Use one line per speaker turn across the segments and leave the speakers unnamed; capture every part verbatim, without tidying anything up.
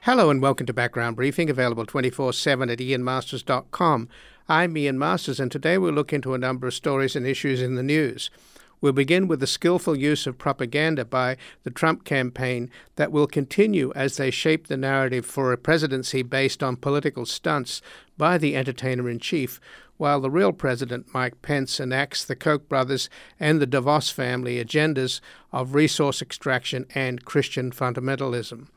Hello and welcome to Background Briefing, available twenty-four seven at ian masters dot com. I'm Ian Masters, and today we'll look into a number of stories and issues in the news. We'll begin with the skillful use of propaganda by the Trump campaign that will continue as they shape the narrative for a presidency based on political stunts by the entertainer-in-chief, while the real president, Mike Pence, enacts the Koch brothers and the DeVos family agendas of resource extraction and Christian fundamentalism.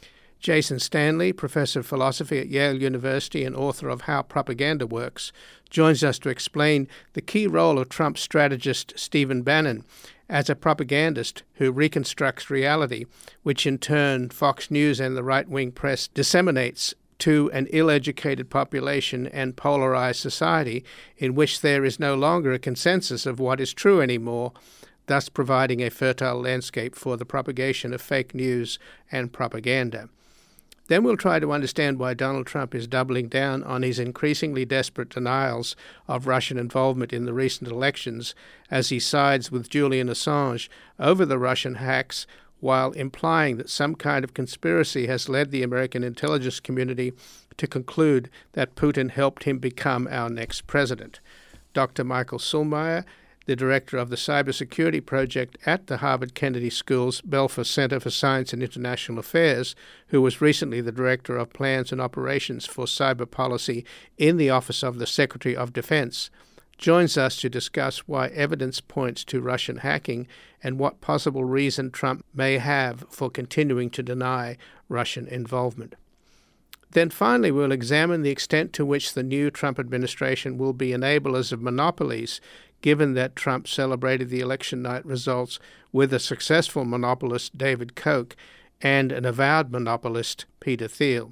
Jason Stanley, professor of philosophy at Yale University and author of How Propaganda Works, joins us to explain the key role of Trump strategist Stephen Bannon as a propagandist who reconstructs reality, which in turn Fox News and the right-wing press disseminates to an ill-educated population and polarized society in which there is no longer a consensus of what is true anymore, thus providing a fertile landscape for the propagation of fake news and propaganda. Then we'll try to understand why Donald Trump is doubling down on his increasingly desperate denials of Russian involvement in the recent elections as he sides with Julian Assange over the Russian hacks, while implying that some kind of conspiracy has led the American intelligence community to conclude that Putin helped him become our next president. Doctor Michael Zullmeyer, the director of the Cybersecurity Project at the Harvard Kennedy School's Belfer Center for Science and International Affairs, who was recently the director of plans and operations for cyber policy in the Office of the Secretary of Defense, joins us to discuss why evidence points to Russian hacking and what possible reason Trump may have for continuing to deny Russian involvement. Then finally, we'll examine the extent to which the new Trump administration will be enablers of monopolies, given that Trump celebrated the election night results with a successful monopolist, David Koch, and an avowed monopolist, Peter Thiel.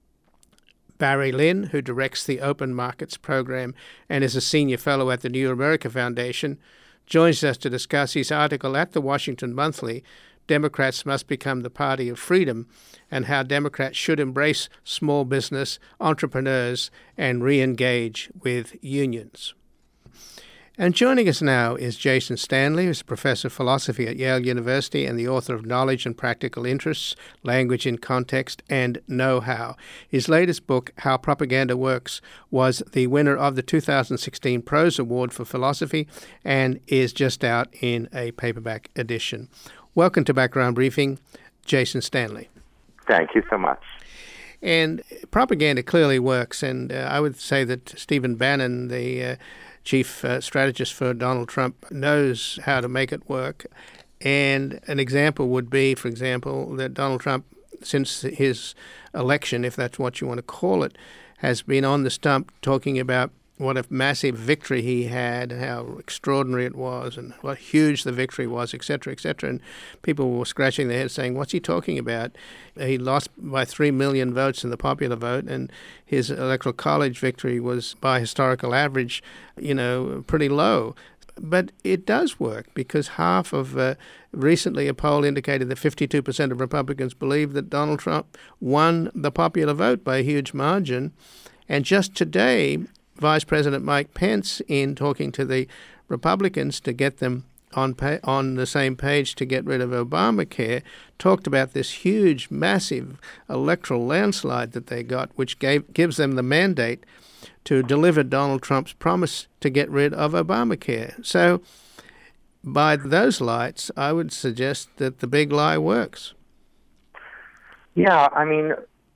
Barry Lynn, who directs the Open Markets Program and is a senior fellow at the New America Foundation, joins us to discuss his article at the Washington Monthly, Democrats Must Become the Party of Freedom, and how Democrats should embrace small business, entrepreneurs, and re-engage with unions. And joining us now is Jason Stanley, who's a professor of philosophy at Yale University and the author of Knowledge and Practical Interests, Language in Context, and Know-How. His latest book, How Propaganda Works, was the winner of the two thousand sixteen Prose Award for Philosophy and is just out in a paperback edition. Welcome to Background Briefing, Jason Stanley.
Thank you so much.
And propaganda clearly works, and uh, I would say that Stephen Bannon, the uh, chief uh, strategist for Donald Trump, knows how to make it work. And an example would be, for example, that Donald Trump, since his election, if that's what you want to call it, has been on the stump talking about what a massive victory he had, how extraordinary it was, and what huge the victory was, et cetera, et cetera. And people were scratching their heads saying, what's he talking about? He lost by three million votes in the popular vote, and his electoral college victory was, by historical average, you know, pretty low. But it does work, because half of, uh, recently a poll indicated that fifty-two percent of Republicans believe that Donald Trump won the popular vote by a huge margin. And just today, Vice President Mike Pence, in talking to the Republicans to get them on pa- on the same page to get rid of Obamacare, talked about this huge, massive electoral landslide that they got, which gave gives them the mandate to deliver Donald Trump's promise to get rid of Obamacare. So by those lights, I would suggest that the big lie works.
Yeah, I mean,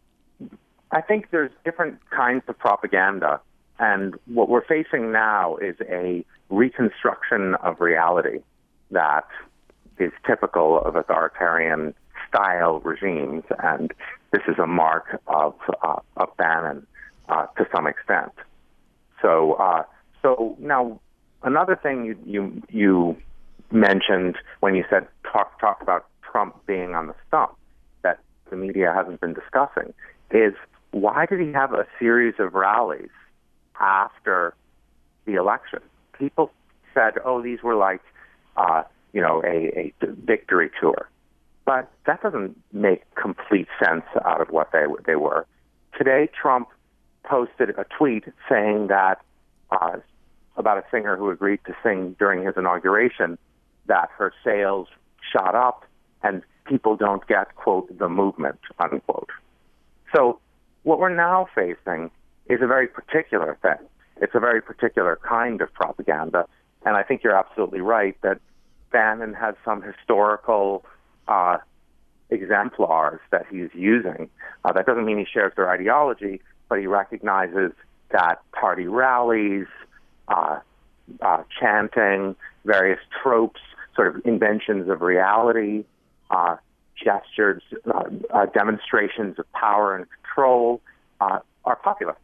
I think there's different kinds of propaganda. And what we're facing now is a reconstruction of reality that is typical of authoritarian-style regimes, and this is a mark of uh, of Bannon uh, to some extent. So, uh, so now another thing you you you mentioned when you said talk talk about Trump being on the stump that the media hasn't been discussing is, why did he have a series of rallies after the election? People said, oh, these were like, uh, you know, a, a victory tour. But that doesn't make complete sense out of what they they were. Today, Trump posted a tweet saying that uh, about a singer who agreed to sing during his inauguration, that her sales shot up and people don't get, quote, the movement, unquote. So what we're now facing is a very particular thing. It's a very particular kind of propaganda. And I think you're absolutely right that Bannon has some historical uh, exemplars that he's using. Uh, that doesn't mean he shares their ideology, but he recognizes that party rallies, uh, uh, chanting, various tropes, sort of inventions of reality, uh, gestures, uh, uh, demonstrations of power and control uh, are popular.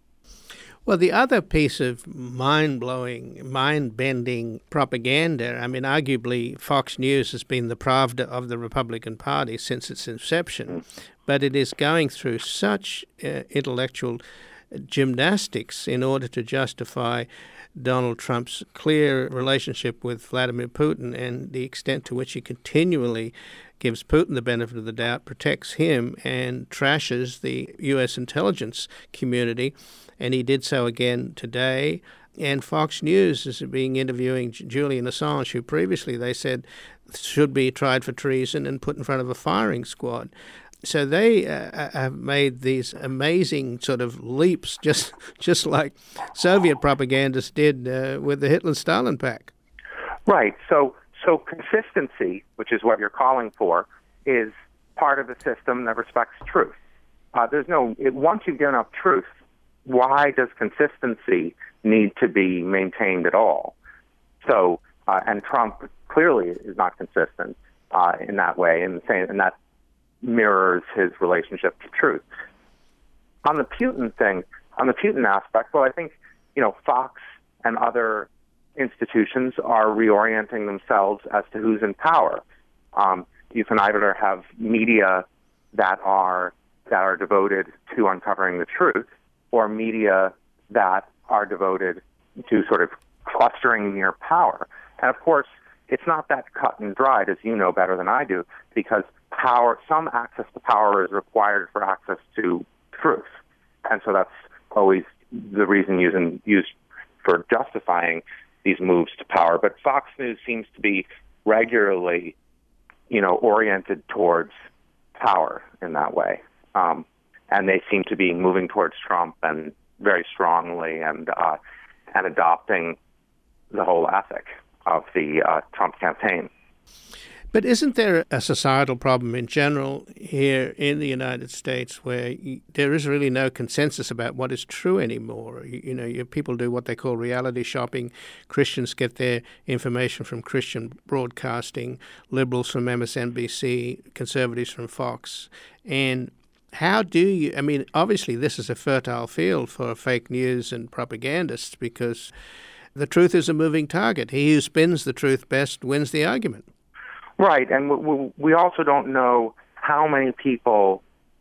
Well, the other piece of mind-blowing, mind-bending propaganda, I mean, arguably Fox News has been the Pravda of the Republican Party since its inception, but it is going through such uh, intellectual gymnastics in order to justify Donald Trump's clear relationship with Vladimir Putin and the extent to which he continually gives Putin the benefit of the doubt, protects him, and trashes the U S intelligence community. And he did so again today. And Fox News is being interviewing Julian Assange, who previously they said should be tried for treason and put in front of a firing squad. So they uh, have made these amazing sort of leaps, just just like Soviet propagandists did uh, with the Hitler-Stalin pact.
Right. So so consistency, which is what you're calling for, is part of the system that respects truth. Uh, there's no it, once you've given up truth, why does consistency need to be maintained at all? So, uh, and Trump clearly is not consistent uh, in that way, and saying, and that mirrors his relationship to truth. On the Putin thing, on the Putin aspect, well, I think you know Fox and other institutions are reorienting themselves as to who's in power. Um, you can either have media that are that are devoted to uncovering the truth, or media that are devoted to sort of clustering near power. And of course, it's not that cut and dried, as you know better than I do, because power, some access to power is required for access to truth. And so that's always the reason using, used for justifying these moves to power. But Fox News seems to be regularly, you know, oriented towards power in that way. Um, and they seem to be moving towards Trump and very strongly and uh, and adopting the whole ethic of the uh, Trump campaign.
But isn't there a societal problem in general here in the United States where you, there is really no consensus about what is true anymore? You, you know, you, people do what they call reality shopping. Christians get their information from Christian broadcasting, liberals from M S N B C, conservatives from Fox. And how do you, I mean, obviously this is a fertile field for fake news and propagandists because the truth is a moving target. He who spins the truth best wins the argument.
Right, and we also don't know how many people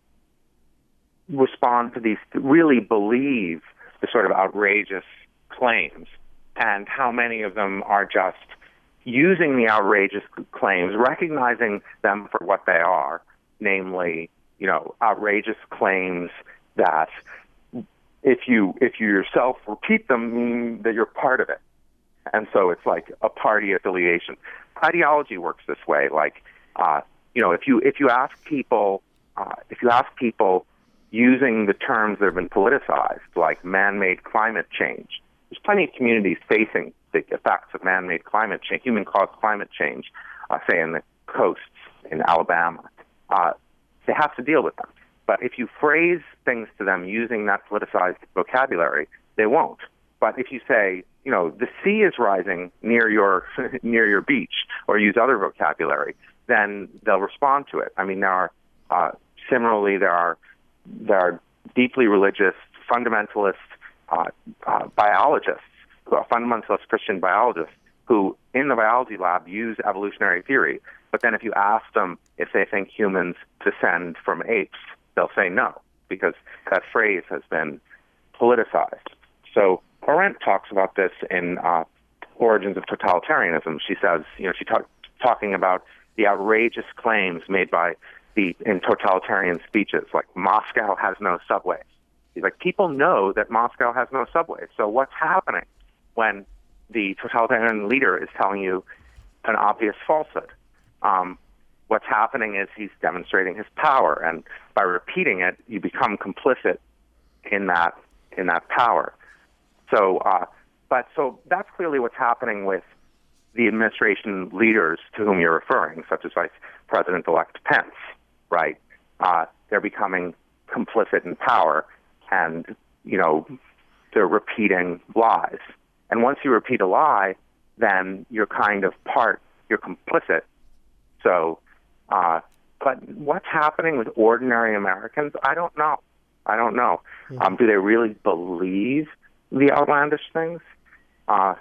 respond to these, really believe the sort of outrageous claims, and how many of them are just using the outrageous claims, recognizing them for what they are, namely, you know, outrageous claims that if you if you yourself repeat them, mean that you're part of it. And so it's like a party affiliation. Ideology works this way. Like, uh, you know, if you if you ask people, uh, if you ask people using the terms that have been politicized, like man-made climate change, there's plenty of communities facing the effects of man-made climate change, human-caused climate change, uh, say in the coasts in Alabama. Uh, they have to deal with them. But if you phrase things to them using that politicized vocabulary, they won't. But if you say, you know, the sea is rising near your near your beach, or use other vocabulary, then they'll respond to it. I mean, there are uh, similarly there are there are deeply religious fundamentalist uh, uh, biologists, who are fundamentalist Christian biologists, who in the biology lab use evolutionary theory. But then if you ask them if they think humans descend from apes, they'll say no, because that phrase has been politicized. So Arendt talks about this in uh, Origins of Totalitarianism. She says, you know, she talk, talking about the outrageous claims made by the in totalitarian speeches, like Moscow has no subways. She's like, people know that Moscow has no subways. So what's happening when the totalitarian leader is telling you an obvious falsehood? Um, what's happening is he's demonstrating his power, and by repeating it, you become complicit in that in that power. So, uh, but so that's clearly what's happening with the administration leaders to whom you're referring, such as Vice President-elect Pence, right? Uh, they're becoming complicit in power, and, you know, they're repeating lies. And once you repeat a lie, then you're kind of part, you're complicit. So, uh, but what's happening with ordinary Americans? I don't know. I don't know. Mm-hmm. Um, do they really believe the outlandish things? Uh,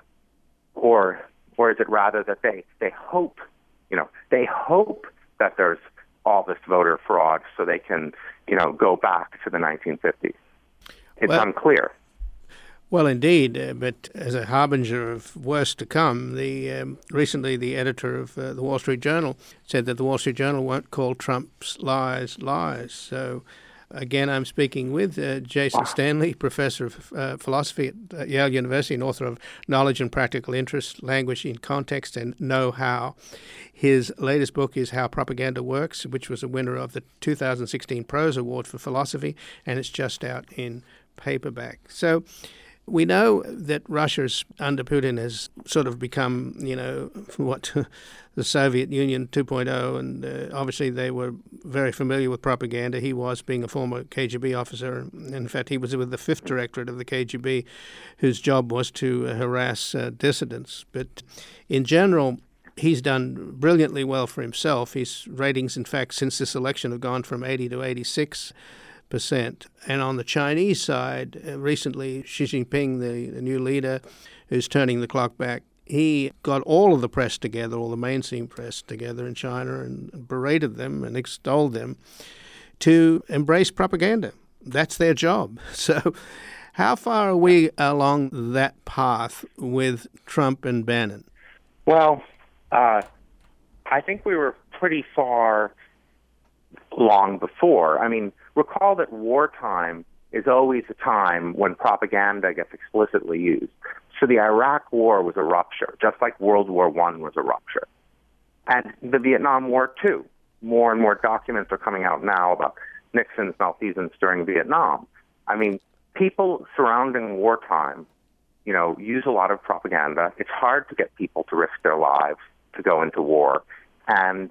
or or is it rather that they, they hope, you know, they hope that there's all this voter fraud so they can, you know, go back to the nineteen fifties? It's well, unclear.
Well, indeed, uh, but as a harbinger of worse to come, the um, recently the editor of uh, the Wall Street Journal said that the Wall Street Journal won't call Trump's lies lies. So, again, I'm speaking with uh, Jason wow. Stanley, professor of uh, philosophy at uh, Yale University and author of Knowledge and Practical Interest, Language in Context and Know-How. His latest book is How Propaganda Works, which was a winner of the two thousand sixteen Prose Award for Philosophy, and it's just out in paperback. So we know that Russia's, under Putin, has sort of become, you know, what the Soviet Union two point oh, and uh, obviously they were very familiar with propaganda. He was, being a former K G B officer. In fact, he was with the fifth Directorate of the K G B, whose job was to uh, harass uh, dissidents. But in general, he's done brilliantly well for himself. His ratings, in fact, since this election have gone from eighty to eighty-six percent. And on the Chinese side, uh, recently Xi Jinping, the, the new leader who's turning the clock back, he got all of the press together, all the mainstream press together in China, and berated them and extolled them to embrace propaganda. That's their job. So how far are we along that path with Trump and Bannon?
Well, uh, I think we were pretty far long before. I mean, recall that wartime is always a time when propaganda gets explicitly used. So the Iraq War was a rupture, just like World War One was a rupture. And the Vietnam War, too. More and more documents are coming out now about Nixon's malfeasance during Vietnam. I mean, people surrounding wartime, you know, use a lot of propaganda. It's hard to get people to risk their lives to go into war. And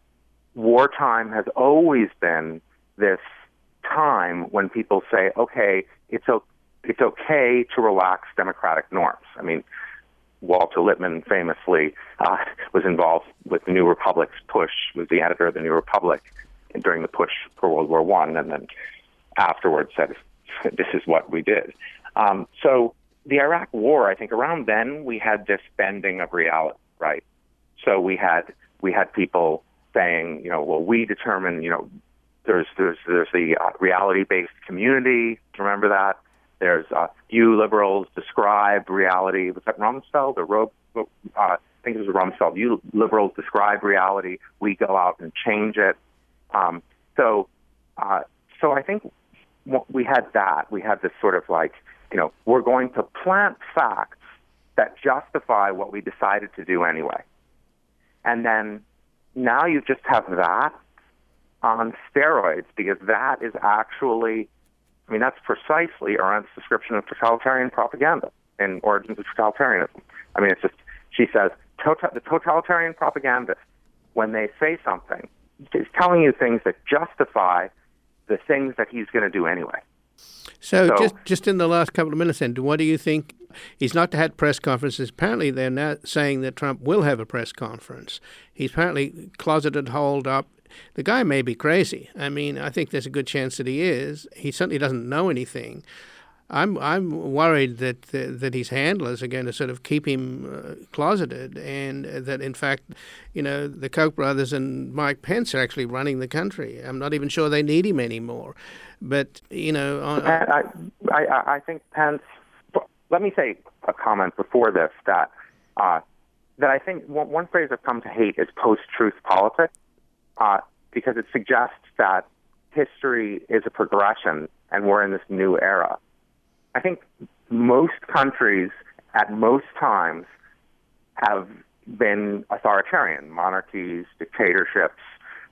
wartime has always been this time when people say, okay, it's okay. It's okay to relax democratic norms. I mean, Walter Lippmann famously uh, was involved with the New Republic's push, was the editor of the New Republic during the push for World War One, and then afterwards said, this is what we did. Um, so the Iraq War, I think around then we had this bending of reality, right? So we had we had people saying, you know, well, we determine, you know, there's there's there's the uh, reality-based community. Remember that? There's uh, you liberals describe reality. Was that Rumsfeld or Ro- uh, I think it was Rumsfeld. You liberals describe reality. We go out and change it. Um, so, uh, so I think we had that. We had this sort of like, you know, we're going to plant facts that justify what we decided to do anyway. And then now you just have that on steroids, because that is actually, I mean, that's precisely Arendt's description of totalitarian propaganda in Origins of Totalitarianism. I mean, it's just, she says, tota- the totalitarian propagandist, when they say something, is telling you things that justify the things that he's going to do anyway.
So, so just, just in the last couple of minutes then, what do you think? He's not had press conferences. Apparently, they're now saying that Trump will have a press conference. He's apparently closeted, holed up. The guy may be crazy. I mean, I think there's a good chance that he is. He certainly doesn't know anything. I'm I'm worried that uh, that his handlers are going to sort of keep him uh, closeted, and uh, that in fact, you know, the Koch brothers and Mike Pence are actually running the country. I'm not even sure they need him anymore. But you know, on,
I, I I think Pence. Let me say a comment before this that uh, that I think one, one phrase I've come to hate is post-truth politics. Uh, because it suggests that history is a progression and we're in this new era. I think most countries at most times have been authoritarian, monarchies, dictatorships,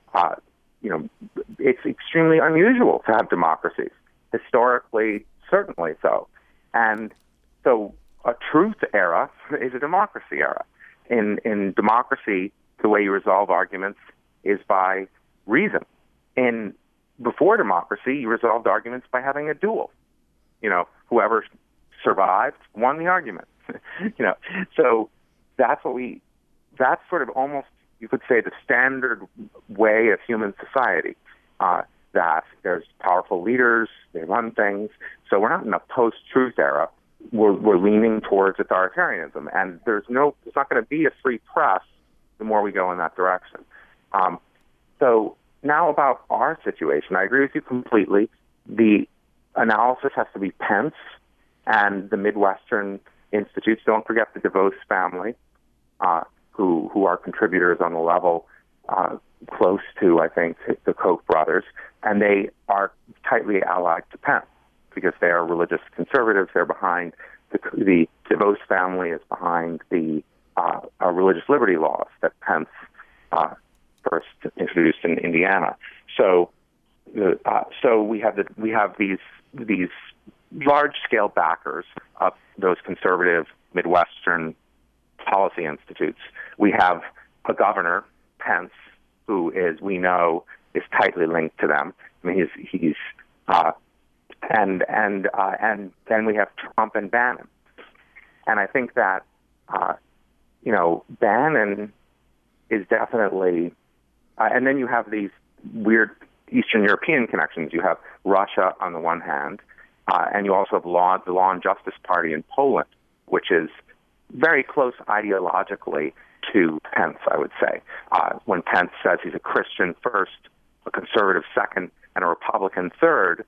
uh, you know, it's extremely unusual to have democracies. Historically, certainly so. And so a truth era is a democracy era. In in democracy, the way you resolve arguments is by reason. In before democracy, you resolved arguments by having a duel. You know, whoever survived won the argument. you know, so that's what we. That's sort of almost, you could say, the standard way of human society. Uh, that there's powerful leaders, they run things. So we're not in a post-truth era. We're, we're leaning towards authoritarianism, and there's no, there's not going to be a free press the more we go in that direction. Um, so now about our situation, I agree with you completely. The analysis has to be Pence and the Midwestern institutes. Don't forget the DeVos family, uh, who who are contributors on the level uh, close to, I think, the Koch brothers, and they are tightly allied to Pence because they are religious conservatives. They're behind the, the DeVos family is behind the uh, uh, religious liberty laws that Pence uh, first introduced in Indiana. So, uh, so we have the, we have these these large-scale backers of those conservative Midwestern policy institutes. We have a governor, Pence, who is, we know, is tightly linked to them. I mean, he's, he's uh, and and uh, and then we have Trump and Bannon. And I think that, uh, you know, Bannon is definitely, uh, and then you have these weird Eastern European connections. You have Russia on the one hand, uh, and you also have law, the Law and Justice Party in Poland, which is very close ideologically to Pence, I would say. Uh, when Pence says he's a Christian first, a conservative second, and a Republican third,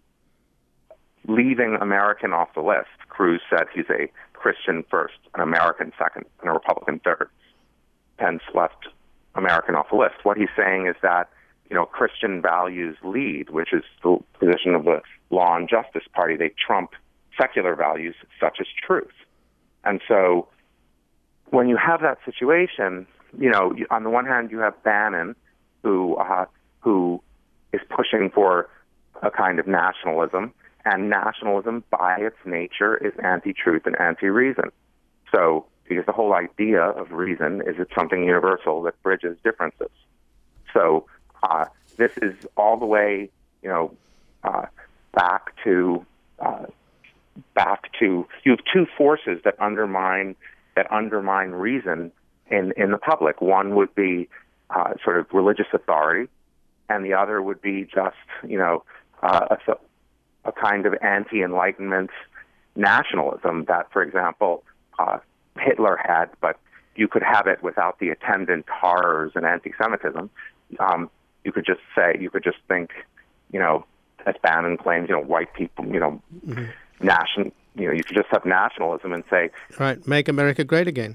leaving American off the list. Cruz said he's a Christian first, an American second, and a Republican third. Pence left American off the list. What he's saying is that, you know, Christian values lead, which is the position of the Law and Justice Party. They trump secular values such as truth. And so when you have that situation, you know, on the one hand, you have Bannon, who uh, who is pushing for a kind of nationalism, and nationalism by its nature is anti-truth and anti-reason. So, because the whole idea of reason is it's something universal that bridges differences. So, uh, this is all the way, you know, uh, back to uh, back to you have two forces that undermine that undermine reason in in the public. One would be uh, sort of religious authority, and the other would be just, you know, uh, a, a kind of anti-Enlightenment nationalism that, for example, uh, Hitler had, but you could have it without the attendant horrors and anti-Semitism. Um, you could just say, you could just think, you know, as Bannon claims, you know, white people, you know, mm-hmm. nation, you know, you could just have nationalism and say,
right, make America great again.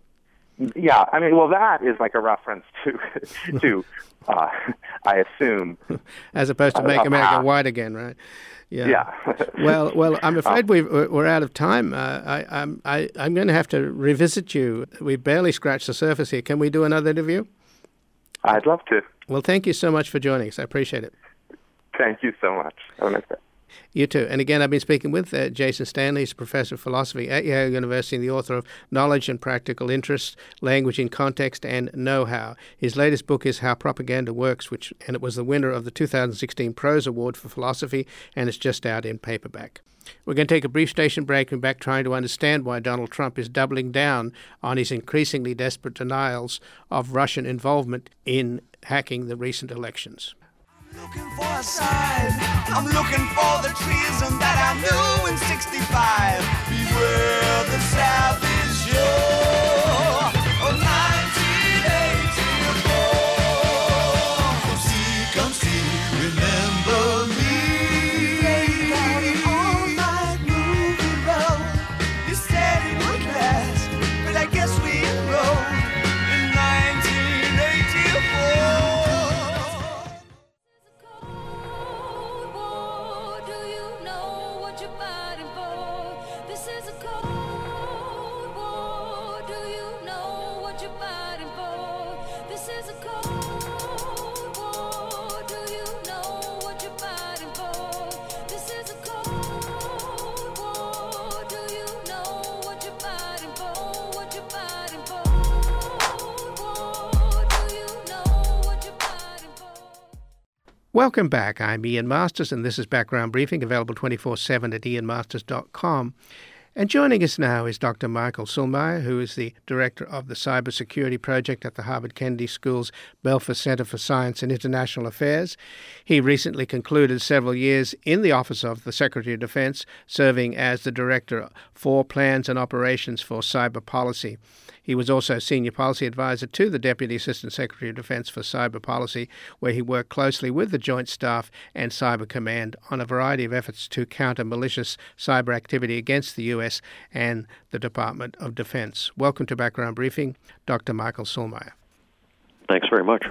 Yeah, I mean, well, that is like a reference to, to uh, I assume,
as opposed to make uh, America uh, white again, right? Yeah. yeah. well, well, I'm afraid we've, we're out of time. Uh, I, I'm, I, I'm going to have to revisit you. We've barely scratched the surface here. Can we do another interview?
I'd love to.
Well, thank you so much for joining us. I appreciate it.
Thank you so much. Have a nice day.
You too. And again, I've been speaking with uh, Jason Stanley. He's a professor of philosophy at Yale University and the author of Knowledge and Practical Interests, Language in Context and Know-How. His latest book is How Propaganda Works, which and it was the winner of the two thousand sixteen Prose Award for Philosophy, and it's just out in paperback. We're going to take a brief station break and back trying to understand why Donald Trump is doubling down on his increasingly desperate denials of Russian involvement in hacking the recent elections.
Looking for a sign, I'm looking for the treason that I knew in sixty-five. Beware the savage shore of nineteen eighty-four. Come see, come see, remember me. Played all night movie road. You said it would last, but I guess we enrolled in nineteen eighty-four.
Welcome back. I'm Ian Masters, and this is Background Briefing, available twenty-four seven at ian masters dot com. And joining us now is Doctor Michael Zuhlmeier, who is the director of the Cybersecurity Project at the Harvard Kennedy School's Belfer Center for Science and International Affairs. He recently concluded several years in the Office of the Secretary of Defense, serving as the Director for Plans and Operations for Cyber Policy. He was also Senior Policy Advisor to the Deputy Assistant Secretary of Defense for Cyber Policy, where he worked closely with the Joint Staff and Cyber Command on a variety of efforts to counter malicious cyber activity against the U S and the Department of Defense. Welcome to Background Briefing, Doctor Michael Zuhlmeier.
Thanks very much.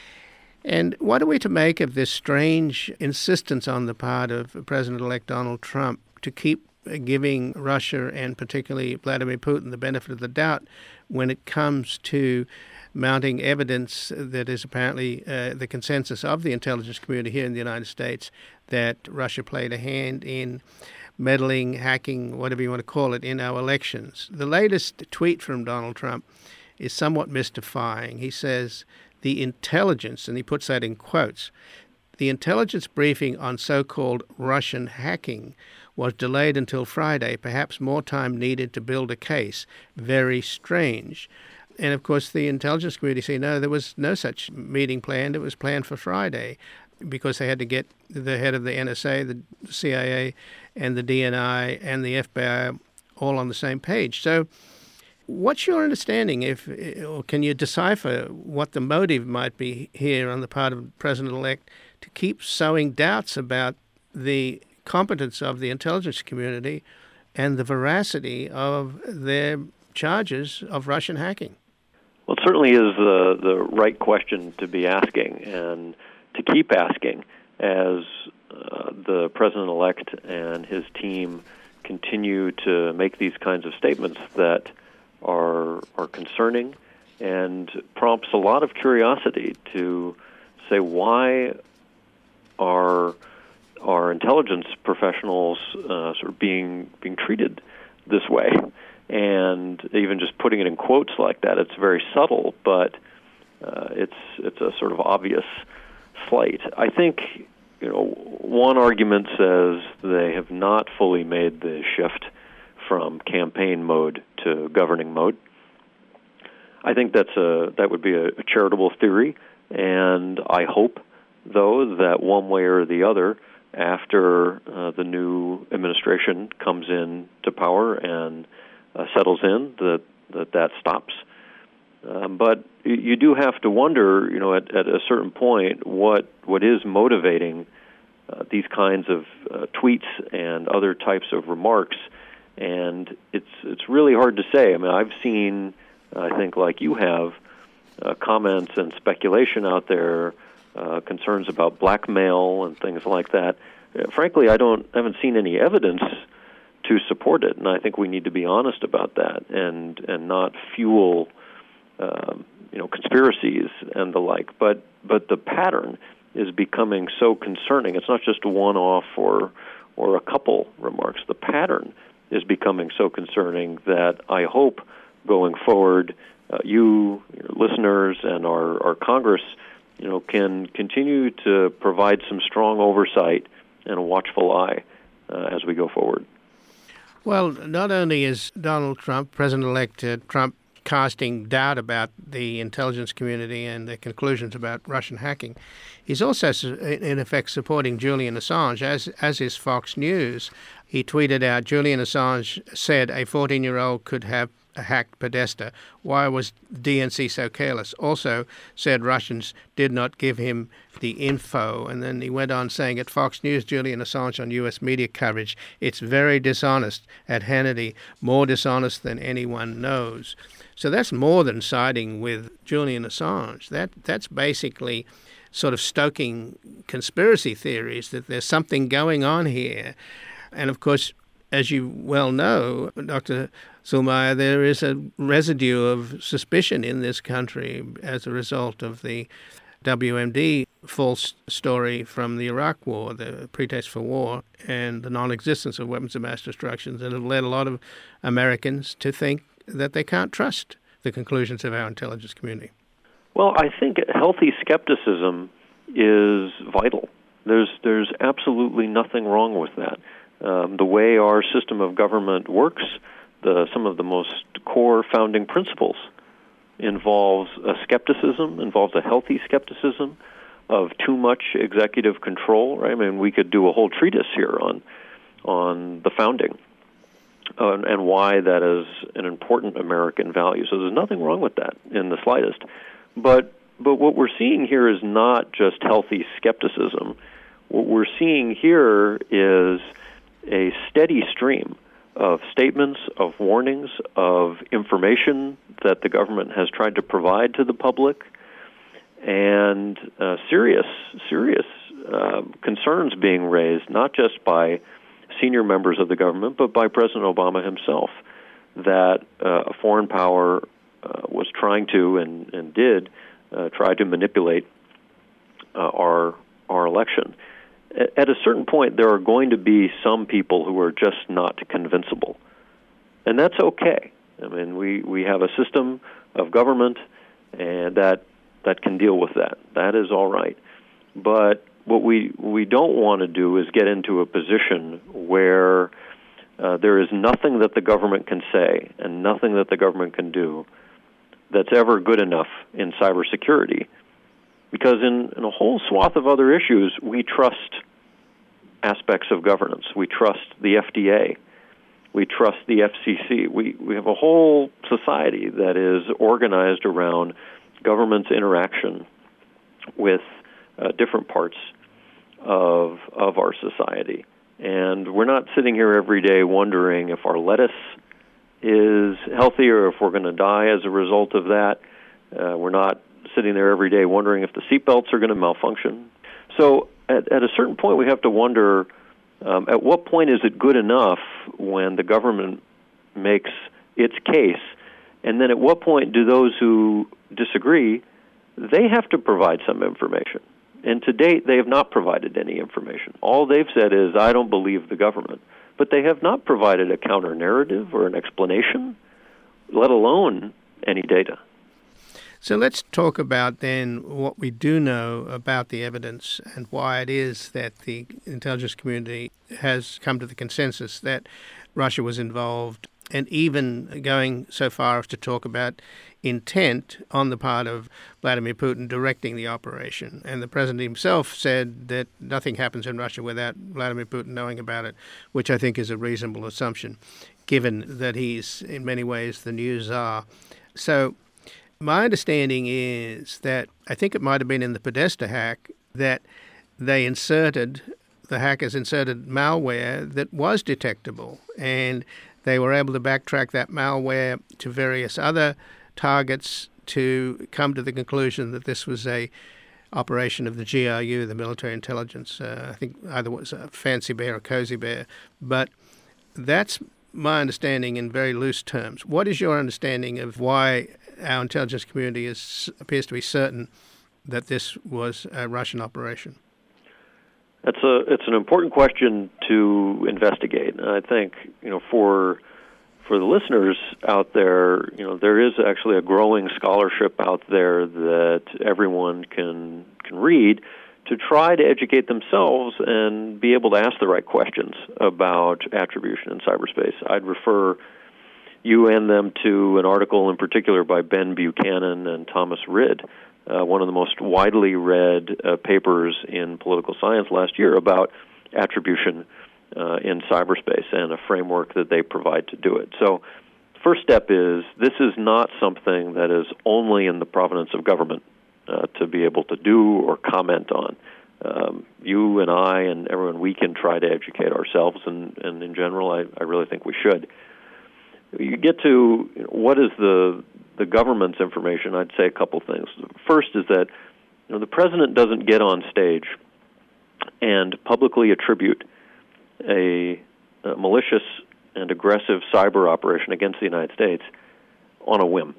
And what are we to make of this strange insistence on the part of President-elect Donald Trump to keep giving Russia and particularly Vladimir Putin the benefit of the doubt when it comes to mounting evidence that is apparently uh, the consensus of the intelligence community here in the United States that Russia played a hand in meddling, hacking, whatever you want to call it, in our elections? The latest tweet from Donald Trump is somewhat mystifying. He says, the intelligence, and he puts that in quotes, the intelligence briefing on so-called Russian hacking was delayed until Friday, perhaps more time needed to build a case. Very strange. And of course, the intelligence community say, no, there was no such meeting planned. It was planned for Friday because they had to get the head of the N S A, the C I A, and the D N I, and the F B I all on the same page. So what's your understanding, if, or can you decipher what the motive might be here on the part of the President-elect to keep sowing doubts about the competence of the intelligence community and the veracity of their charges of Russian hacking?
Well, it certainly is the, the right question to be asking and to keep asking as uh, the President-elect and his team continue to make these kinds of statements that are are concerning and prompts a lot of curiosity to say, why are our intelligence professionals uh, sort of being being treated this way? And even just putting it in quotes like that, it's very subtle, but uh, it's it's a sort of obvious slight. I think, you know, one argument says they have not fully made the shift from campaign mode to governing mode. I think that's a that would be a, a charitable theory, and I hope, though, that one way or the other, after uh, the new administration comes in to power and uh, settles in, that that, that stops. Um, but you do have to wonder, you know, at, at a certain point, what what is motivating uh, these kinds of uh, tweets and other types of remarks, and it's it's really hard to say. I mean, I've seen, I think, like you have, uh, comments and speculation out there. Uh, concerns about blackmail and things like that. Uh, frankly, I don't haven't seen any evidence to support it, and I think we need to be honest about that and and not fuel um, you know conspiracies and the like. But but the pattern is becoming so concerning. It's not just a one-off or or a couple remarks. The pattern is becoming so concerning that I hope going forward, uh, you, your listeners, and our our Congress, you know, can continue to provide some strong oversight and a watchful eye uh, as we go forward.
Well, not only is Donald Trump, President-elect uh, Trump, casting doubt about the intelligence community and the conclusions about Russian hacking, he's also, in effect, supporting Julian Assange, as, as is Fox News. He tweeted out, Julian Assange said a fourteen-year-old could have hacked Podesta. Why was D N C so careless? Also said Russians did not give him the info. And then he went on saying at Fox News, Julian Assange on U S media coverage, it's very dishonest. At Hannity, more dishonest than anyone knows. So that's more than siding with Julian Assange. That that's basically sort of stoking conspiracy theories that there's something going on here. And of course, as you well know, Doctor Zuhlmeier, there is a residue of suspicion in this country as a result of the W M D false story from the Iraq War, the pretext for war, and the non-existence of weapons of mass destruction that have led a lot of Americans to think that they can't trust the conclusions of our intelligence community.
Well, I think healthy skepticism is vital There's there's absolutely nothing wrong with that. Um, the way our system of government works, the some of the most core founding principles involves a skepticism, involves a healthy skepticism of too much executive control. Right? I mean, we could do a whole treatise here on on the founding uh, and, and why that is an important American value. So there's nothing wrong with that in the slightest. But but what we're seeing here is not just healthy skepticism. What we're seeing here is a steady stream of statements, of warnings, of information that the government has tried to provide to the public, and uh, serious, serious uh, concerns being raised, not just by senior members of the government, but by President Obama himself, that uh, a foreign power uh, was trying to and, and did uh, try to manipulate uh, our our election. At a certain point, there are going to be some people who are just not convincible. And that's okay. I mean, we, we have a system of government and that that can deal with that. That is all right. But what we, we don't want to do is get into a position where uh, there is nothing that the government can say and nothing that the government can do that's ever good enough in cybersecurity. Because in, in a whole swath of other issues, we trust aspects of governance. We trust the F D A. We trust the F C C. We, we have a whole society that is organized around government's interaction with uh, different parts of of our society. And we're not sitting here every day wondering if our lettuce is healthy or if we're going to die as a result of that. Uh, we're not sitting there every day wondering if the seatbelts are going to malfunction. So at, at a certain point, we have to wonder, um, at what point is it good enough when the government makes its case? And then at what point do those who disagree, they have to provide some information? And to date, they have not provided any information. All they've said is, I don't believe the government. But they have not provided a counter-narrative or an explanation, let alone any data.
So let's talk about then what we do know about the evidence and why it is that the intelligence community has come to the consensus that Russia was involved, and even going so far as to talk about intent on the part of Vladimir Putin directing the operation. And the president himself said that nothing happens in Russia without Vladimir Putin knowing about it, which I think is a reasonable assumption, given that he's in many ways the new czar. So my understanding is that I think it might have been in the Podesta hack that they inserted, the hackers inserted malware that was detectable, and they were able to backtrack that malware to various other targets to come to the conclusion that this was a operation of the G R U, the military intelligence. Uh, I think either it was a Fancy Bear or Cozy Bear. But that's my understanding in very loose terms. What is your understanding of why our intelligence community is, appears to be certain that this was a Russian operation?
That's a it's an important question to investigate. And I think, you know, for for the listeners out there, you know, there is actually a growing scholarship out there that everyone can can read to try to educate themselves and be able to ask the right questions about attribution in cyberspace. I'd refer you and them to an article in particular by Ben Buchanan and Thomas Rid, uh, one of the most widely read uh, papers in political science last year about attribution uh, in cyberspace and a framework that they provide to do it. So first step is this is not something that is only in the provenance of government uh, to be able to do or comment on. Um, you and I and everyone, we can try to educate ourselves, and, and in general, I, I really think we should. You get to you know, what is the the government's information, I'd say a couple things. First is that you know the president doesn't get on stage and publicly attribute a, a malicious and aggressive cyber operation against the United States on a whim.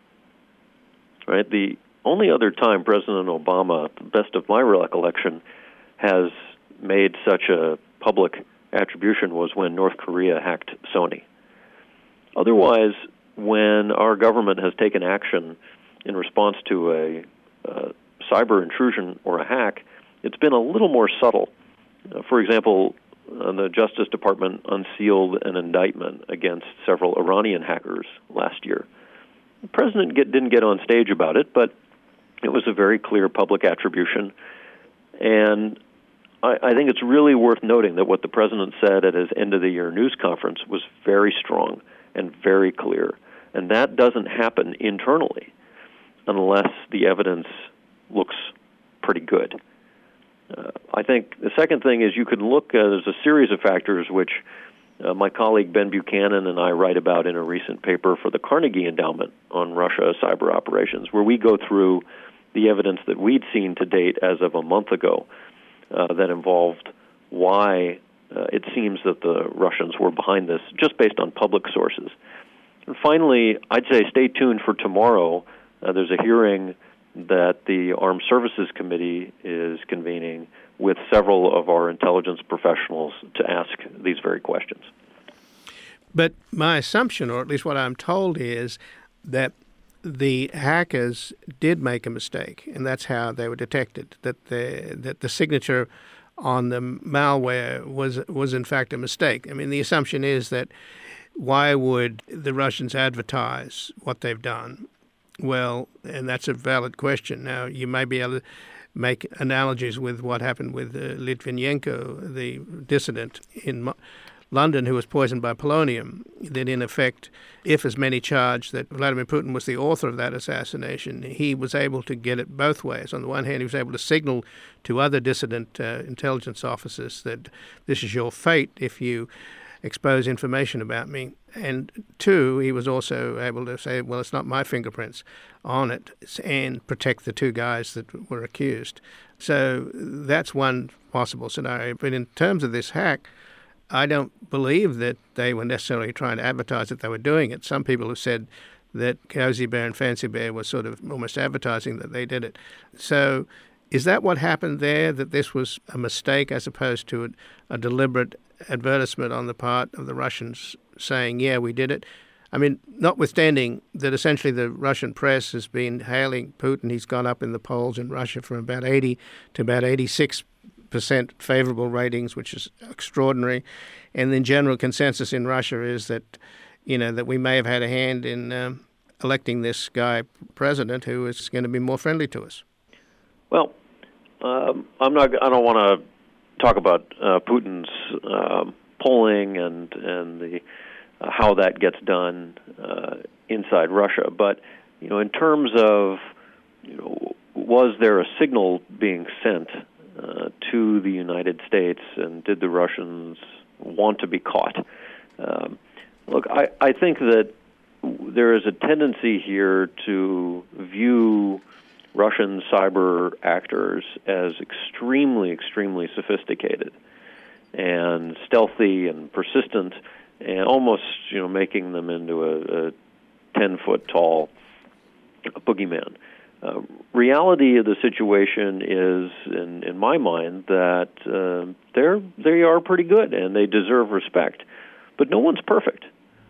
Right? The only other time President Obama, to the best of my recollection, has made such a public attribution was when North Korea hacked Sony. Otherwise, when our government has taken action in response to a uh, cyber intrusion or a hack, it's been a little more subtle. Uh, for example, uh, the Justice Department unsealed an indictment against several Iranian hackers last year. The president get, didn't get on stage about it, but it was a very clear public attribution. And I, I think it's really worth noting that what the president said at his end-of-the-year news conference was very strong and very clear. And that doesn't happen internally unless the evidence looks pretty good. Uh, I think the second thing is you can look, uh, there's a series of factors which uh, my colleague Ben Buchanan and I write about in a recent paper for the Carnegie Endowment on Russia cyber operations, where we go through the evidence that we'd seen to date as of a month ago uh, that involved why uh, it seems that the Russians were behind this, just based on public sources. And finally, I'd say stay tuned for tomorrow. Uh, there's a hearing that the Armed Services Committee is convening with several of our intelligence professionals to ask these very questions.
But my assumption, or at least what I'm told, is that the hackers did make a mistake, and that's how they were detected, that the, that the signature on the malware was was in fact a mistake. I mean, the assumption is that why would the Russians advertise what they've done? Well, and that's a valid question. Now, you may be able to make analogies with what happened with uh, Litvinenko, the dissident in Mo- London who was poisoned by polonium, that in effect, if as many charged that Vladimir Putin was the author of that assassination, he was able to get it both ways. On the one hand, he was able to signal to other dissident uh, intelligence officers that this is your fate if you expose information about me. And two, he was also able to say, well, it's not my fingerprints on it, and protect the two guys that were accused. So that's one possible scenario. But in terms of this hack, I don't believe that they were necessarily trying to advertise that they were doing it. Some people have said that Cozy Bear and Fancy Bear were sort of almost advertising that they did it. So is that what happened there, that this was a mistake as opposed to a, a deliberate advertisement on the part of the Russians saying, yeah, we did it? I mean, notwithstanding that essentially the Russian press has been hailing Putin. He's gone up in the polls in Russia from about eighty to about eighty-six percent favorable ratings, which is extraordinary. And the general consensus in Russia is that, you know, that we may have had a hand in um, electing this guy president who is going to be more friendly to us.
Well, um, I'm not. I don't want to talk about uh, Putin's uh, polling and and the uh, how that gets done uh, inside Russia. But you know, in terms of, you know, was there a signal being sent uh, to the United States, and did the Russians want to be caught? Um, look, I, I think that there is a tendency here to view Russian cyber actors as extremely, extremely sophisticated and stealthy and persistent, and almost, you know, making them into a, a ten-foot tall boogeyman. Uh, reality of the situation is, in, in my mind, that uh, they're they are pretty good and they deserve respect, but no one's perfect,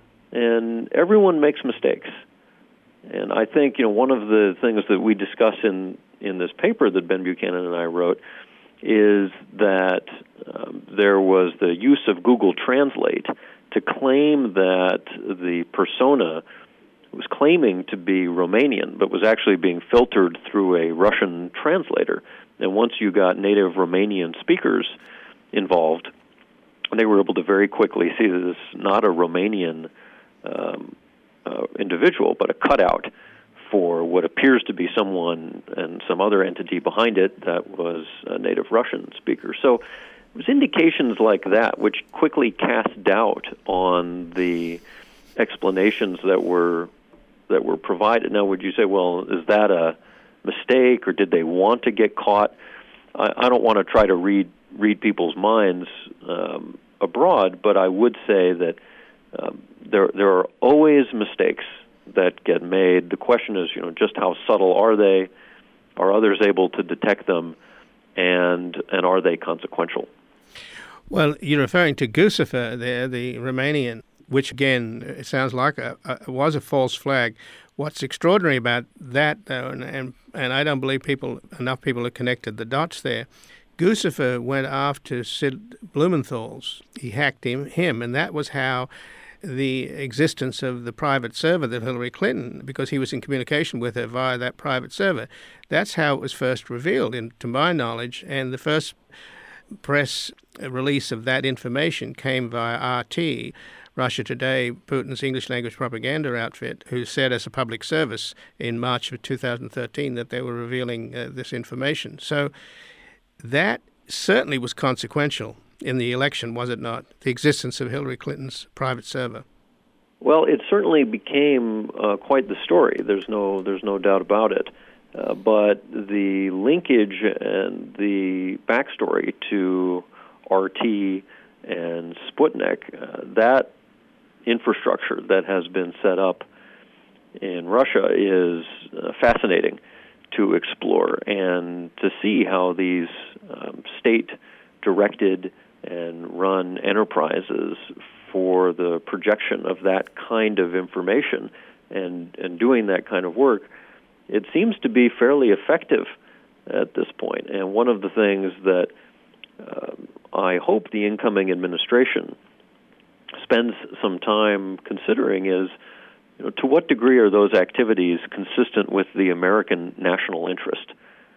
and everyone makes mistakes. And I think, you know, one of the things that we discuss in, in this paper that Ben Buchanan and I wrote is that um, there was the use of Google Translate to claim that the persona was claiming to be Romanian, but was actually being filtered through a Russian translator. And once you got native Romanian speakers involved, they were able to very quickly see that this is not a Romanian um Uh, individual, but a cutout for what appears to be someone and some other entity behind it that was a native Russian speaker. So it was indications like that which quickly cast doubt on the explanations that were that were provided. Now, would you say, well, is that a mistake, or did they want to get caught? I, I don't want to try to read read people's minds um, abroad, but I would say that Um, there there are always mistakes that get made. The question is, you know, just how subtle are they? Are others able to detect them? And and are they consequential?
Well, you're referring to Guccifer there, the Romanian, which again, it sounds like a, a was a false flag. What's extraordinary about that, though, and, and and I don't believe people enough people have connected the dots there, Guccifer went after Sid Blumenthal's. He hacked him, him, and that was how the existence of the private server that Hillary Clinton, because he was in communication with her via that private server, that's how it was first revealed, in, to my knowledge. And the first press release of that information came via R T, Russia Today, Putin's English language propaganda outfit, who said as a public service in March of two thousand thirteen that they were revealing uh, this information. So that certainly was consequential in the election, was it not? The existence of Hillary Clinton's private server.
Well, it certainly became uh, quite the story. There's no, there's no doubt about it. Uh, but the linkage and the backstory to R T and Sputnik, uh, that infrastructure that has been set up in Russia is uh, fascinating to explore and to see how these um, state-directed and run enterprises for the projection of that kind of information and, and doing that kind of work, it seems to be fairly effective at this point. And one of the things that uh, I hope the incoming administration spends some time considering is, you know, to what degree are those activities consistent with the American national interest?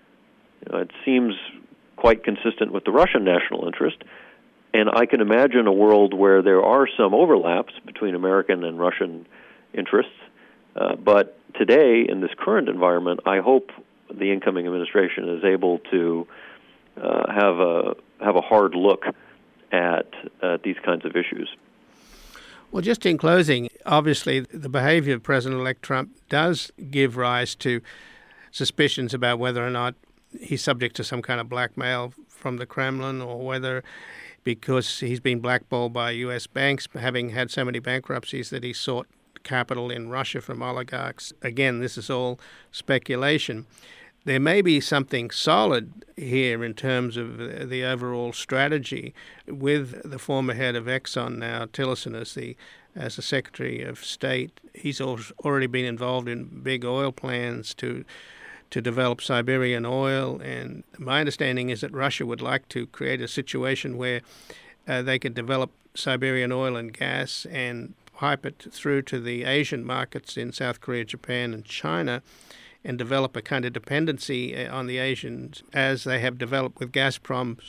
You know, it seems quite consistent with the Russian national interest, and I can imagine a world where there are some overlaps between American and Russian interests. Uh, but today, in this current environment, I hope the incoming administration is able to uh, have a have a hard look at uh, these kinds of issues.
Well, just in closing, obviously the behavior of President-elect Trump does give rise to suspicions about whether or not he's subject to some kind of blackmail from the Kremlin, or whether because he's been blackballed by U S banks, having had so many bankruptcies, that he sought capital in Russia from oligarchs. Again, this is all speculation. There may be something solid here in terms of the overall strategy, with the former head of Exxon now, Tillerson, as the as the Secretary of State. He's already been involved in big oil plans to to develop Siberian oil, and my understanding is that Russia would like to create a situation where uh, they could develop Siberian oil and gas and pipe it through to the Asian markets in South Korea, Japan, and China, and develop a kind of dependency on the Asians, as they have developed with Gazprom,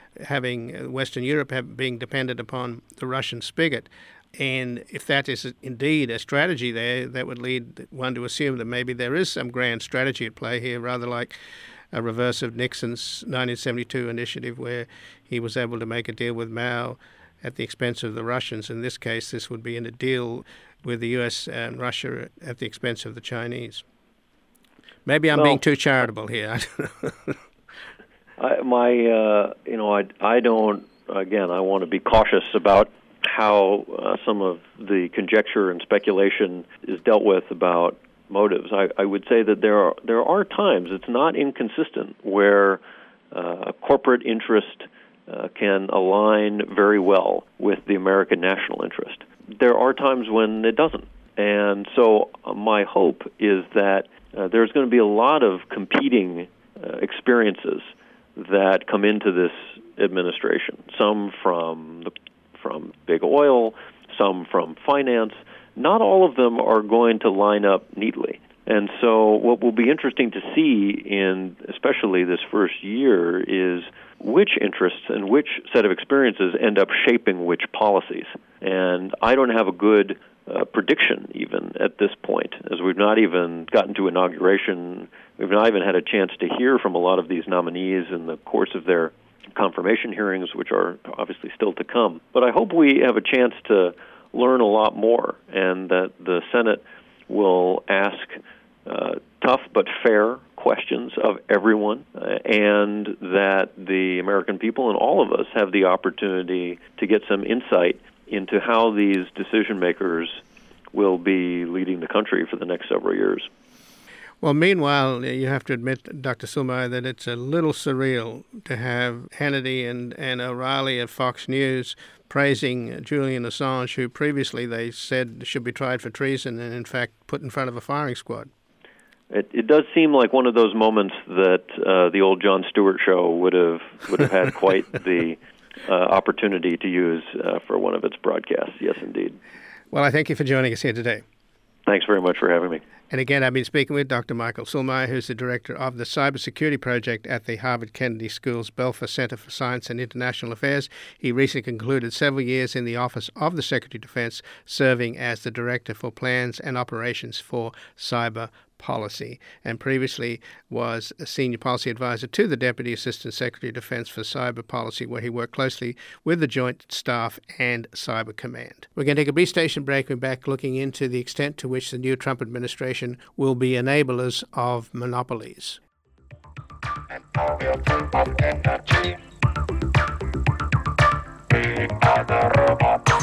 having Western Europe have, being dependent upon the Russian spigot. And if that is indeed a strategy there, that would lead one to assume that maybe there is some grand strategy at play here, rather like a reverse of Nixon's nineteen seventy-two initiative, where he was able to make a deal with Mao at the expense of the Russians. In this case, this would be in a deal with the U S and Russia at the expense of the Chinese. Maybe I'm well, being too charitable here. I don't know.
I, my, uh, you know, I, I don't, again, I want to be cautious about how uh, some of the conjecture and speculation is dealt with about motives. I, I would say that there are there are times, it's not inconsistent, where uh, corporate interest uh, can align very well with the American national interest. There are times when it doesn't. And so uh, my hope is that uh, there's going to be a lot of competing uh, experiences that come into this administration, some from the from big oil, some from finance. Not all of them are going to line up neatly. And so what will be interesting to see in especially this first year is which interests and which set of experiences end up shaping which policies. And I don't have a good uh, prediction even at this point, as we've not even gotten to inauguration. We've not even had a chance to hear from a lot of these nominees in the course of their confirmation hearings, which are obviously still to come. But I hope we have a chance to learn a lot more, and that the Senate will ask uh, tough but fair questions of everyone, uh, and that the American people and all of us have the opportunity to get some insight into how these decision makers will be leading the country for the next several years.
Well, meanwhile, you have to admit, Doctor Sullmeyer, that it's a little surreal to have Hannity and, and O'Reilly at Fox News praising Julian Assange, who previously they said should be tried for treason and, in fact, put in front of a firing squad.
It, it does seem like one of those moments that uh, the old Jon Stewart show would have would have had quite the uh, opportunity to use uh, for one of its broadcasts. Yes, indeed.
Well, I thank you for joining us here today.
Thanks very much for having me.
And again, I've been speaking with Doctor Michael Zuhlmeier, who's the director of the Cybersecurity Project at the Harvard Kennedy School's Belfer Center for Science and International Affairs. He recently concluded several years in the Office of the Secretary of Defense, serving as the Director for Plans and Operations for Cyber Policy, and previously was a senior policy advisor to the Deputy Assistant Secretary of Defense for Cyber Policy, where he worked closely with the Joint Staff and Cyber Command. We're going to take a brief station break. We're back looking into the extent to which the new Trump administration will be enablers of monopolies.
And all will turn on energy. We are the robots.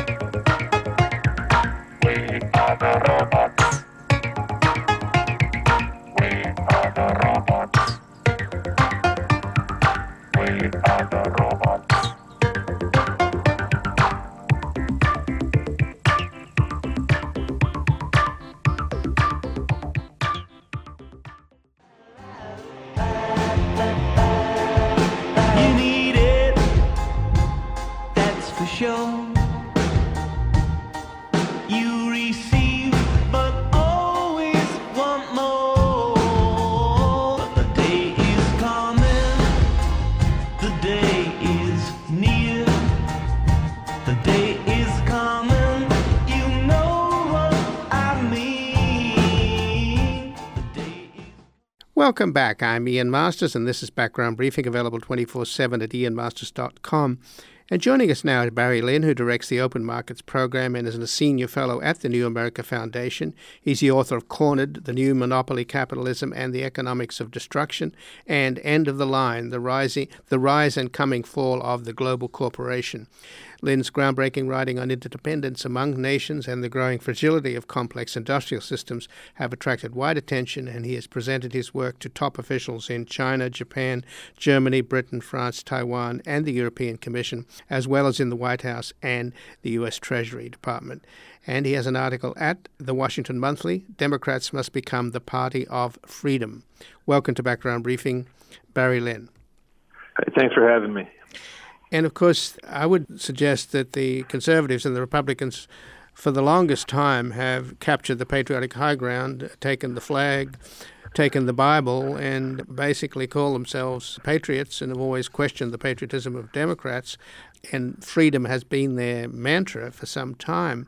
We are the robots. We are the robots. We are the robots.
You need it, that's for sure. You receive, but always want more. But the day is coming, the day is near. The day is coming, you know what I mean. The day is
Welcome back. I'm Ian Masters, and this is Background Briefing, available twenty-four seven at ian masters dot com. And joining us now is Barry Lynn, who directs the Open Markets Program and is a senior fellow at the New America Foundation. He's the author of Cornered, The New Monopoly Capitalism and the Economics of Destruction, and End of the Line, The, rising, the Rise and Coming Fall of the Global Corporation. Lynn's groundbreaking writing on interdependence among nations and the growing fragility of complex industrial systems have attracted wide attention, and he has presented his work to top officials in China, Japan, Germany, Britain, France, Taiwan, and the European Commission, as well as in the White House and the U S Treasury Department. And he has an article at the Washington Monthly, Democrats Must Become the Party of Freedom. Welcome to Background Briefing, Barry Lynn.
Thanks for having me.
And, of course, I would suggest that the conservatives and the Republicans for the longest time have captured the patriotic high ground, taken the flag, taken the Bible, and basically call themselves patriots and have always questioned the patriotism of Democrats. And freedom has been their mantra for some time.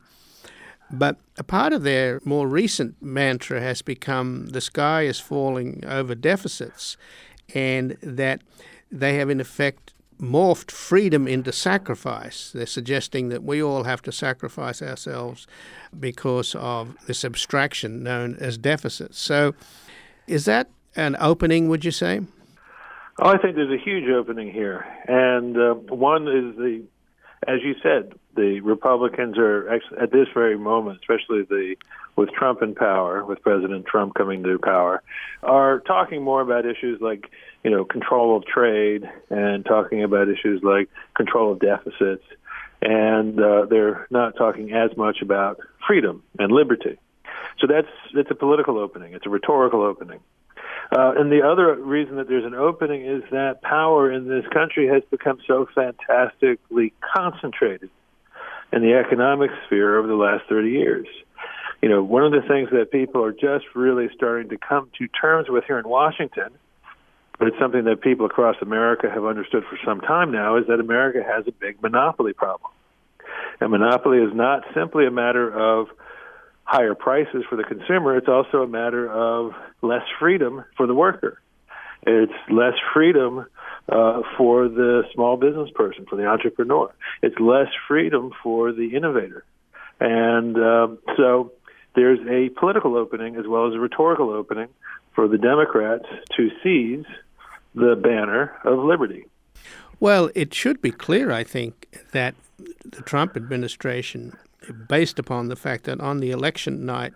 But a part of their more recent mantra has become the sky is falling over deficits, and that they have, in effect, morphed freedom into sacrifice. They're suggesting that we all have to sacrifice ourselves because of this abstraction known as deficits. So is that an opening, would you say?
Oh, I think there's a huge opening here. And uh, one is the, as you said, the Republicans are, actually, at this very moment, especially the with Trump in power, with President Trump coming to power, are talking more about issues like, you know, control of trade and talking about issues like control of deficits. And uh, they're not talking as much about freedom and liberty. So that's it's a political opening. It's a rhetorical opening. Uh, and the other reason that there's an opening is that power in this country has become so fantastically concentrated in the economic sphere over the last thirty years. You know, one of the things that people are just really starting to come to terms with here in Washington, but it's something that people across America have understood for some time now, is that America has a big monopoly problem. And monopoly is not simply a matter of higher prices for the consumer. It's also a matter of less freedom for the worker. It's less freedom uh, for the small business person, for the entrepreneur. It's less freedom for the innovator. And um, so there's a political opening as well as a rhetorical opening for the Democrats to seize the banner of liberty.
Well, it should be clear, I think, that the Trump administration, based upon the fact that on the election night,